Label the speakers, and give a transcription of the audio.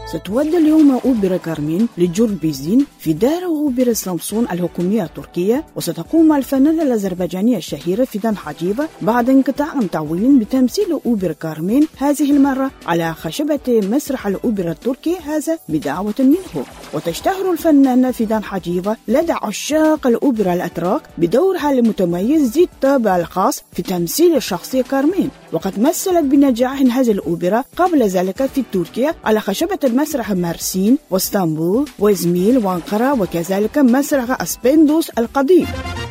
Speaker 1: ستودى اليوم أوبرا كارمين لجوربيزين في دار أوبرا سامسون الحكومية التركية، وستقوم الفنانة الأذربيجانية الشهيرة فيدان حجيفة بعد انقطاع طويل بتمثيل أوبرا كارمين، هذه المرة على خشبة مسرح الأوبرا التركي هذا بدعوة منه. وتشتهر الفنانة فيدان حجيفة لدى عشاق الأوبرا الأتراك بدورها المتميز ذي الطابع الخاص في تمثيل الشخصية كارمين، وقد مثلت بنجاح هذه الأوبرا قبل ذلك في تركيا على خشبة مسرح مرسين واسطنبول وإزميل وأنقرة، وكذلك مسرح أسبندوس القديم.